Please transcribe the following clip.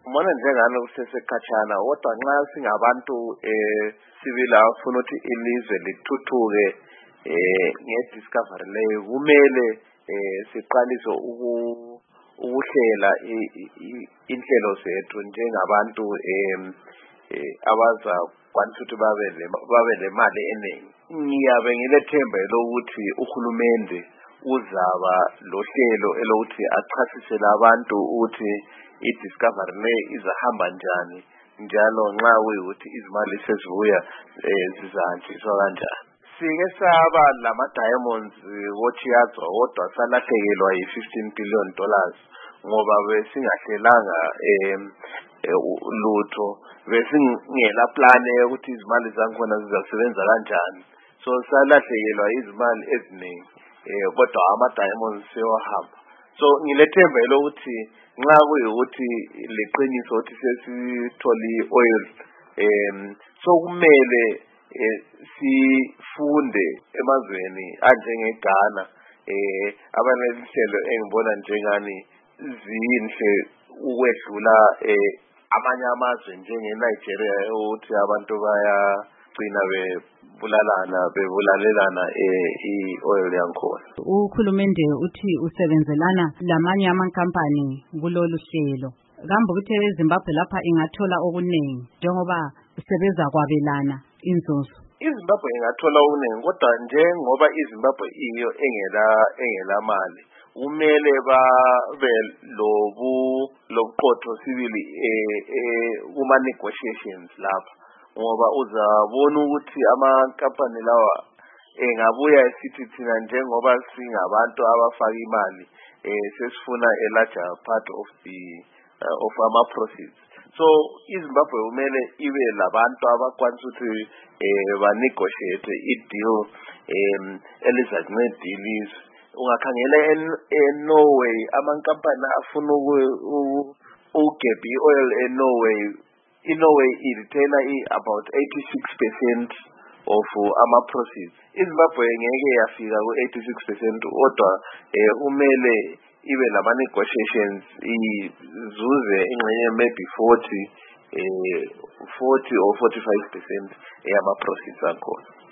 Mona njengani kusesekhatshana kodwa nxa singabantu sibili afuna ukuthi ilizwe lithuthuke nge-discovery leyo kumele siqalise ukuhlela inhlelo zethu njengabantu abazakwanisa ukuthi babe lemali eningi. Ngiyabe ngilethemba lokuthi uhulumende uzaba lohlelo elokuthi achasisele abantu ukuthi i-discovery le izahamba njani njalo nxa kuyikuthi izimali sezibuya zizahanjiswa kanjani. Sike saba lama-diamonds koThiyazwa kodwa salahlekelwa yi-$15 billion ngoba besingahlelanga lutho, besingela plan ukuthi izimali zakhona zizasebenza kanjani. So salahlekelwa izimali eziningi kodwa ama-diamonds sewahamba. So ngilethemba lokuthi nxa kuyikuthi leqiniso ukuthi sesithole i-oil so kumele sifunde emazweni anjengeGhana abanehlelo engibona njengani zinhle ukwedlula amanye amazwe njengeNigeria ukuthi abantu bayagcina bebulalelana i-oil yankhona. Uhulumende uthi usebenzelana lamanye amankampani kulolu hlelo. Kambe ukuthi eZimbabwe lapha ingathola okuningi njengoba sebeza kwabelana inzuzo. iZimbabwe ingathola okuningi kodwa njengoba iZimbabwe iyo engela mali kumele babe lobuqotho sibili kuma negotiations lapha ngoba uzabona ukuthi amankampani lawa engabuya esithi thina njengoba singabantu abafaka imali sesifuna a larger part of ama proceeds. So iZimbabwe kumele ibe labantu abakwanisa ukuthi ba negotiate i-deal elizanceda ilizwe. Ungakhangela eNorway amankampani afuna ugebha i-oil eNorway. iNorway iretaina about 86% of ama proceeds. iZimbabwe ngeke yafika ku-86% kodwa kumele ibe lama negotiations izuze ingxenye maybe 40 or 45% eyama proceeds akhona.